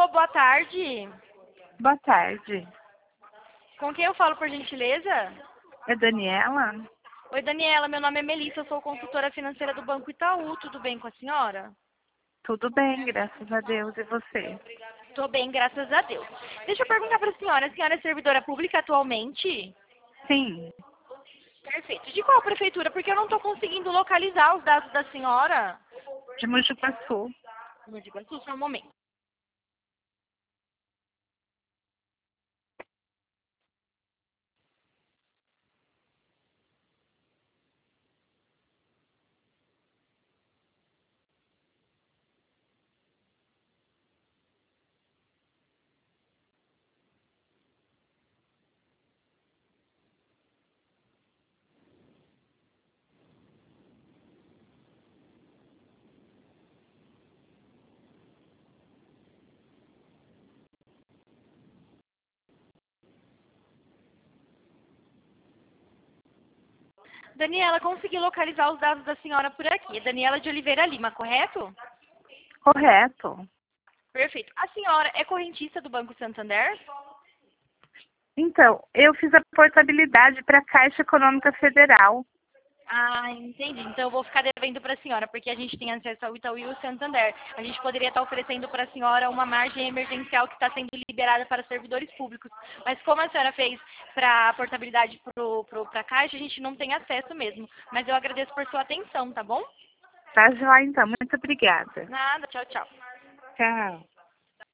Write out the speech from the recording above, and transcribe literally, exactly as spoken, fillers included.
Alô, boa tarde. Boa tarde. Com quem eu falo, por gentileza? É Daniela? Oi, Daniela, meu nome é Melissa, eu sou consultora financeira do Banco Itaú. Tudo bem com a senhora? Tudo bem, graças a Deus. E você? Tô bem, graças a Deus. Deixa eu perguntar para a senhora, a senhora é servidora pública atualmente? Sim. Perfeito. De qual prefeitura? Porque eu não estou conseguindo localizar os dados da senhora. De Mogi Guaçu. Me diga, só um momento. Daniela, consegui localizar os dados da senhora por aqui. É Daniela de Oliveira Lima, correto? Correto. Perfeito. A senhora é correntista do Banco Santander? Então, eu fiz a portabilidade para a Caixa Econômica Federal. Ah, entendi. Então eu vou ficar devendo para a senhora, porque a gente tem acesso ao Itaú e ao Santander. A gente poderia estar oferecendo para a senhora uma margem emergencial que está sendo liberada para servidores públicos. Mas como a senhora fez para a portabilidade para a Caixa, a gente não tem acesso mesmo. Mas eu agradeço por sua atenção, tá bom? Tá joia, então. Muito obrigada. Nada, tchau, tchau. Tchau.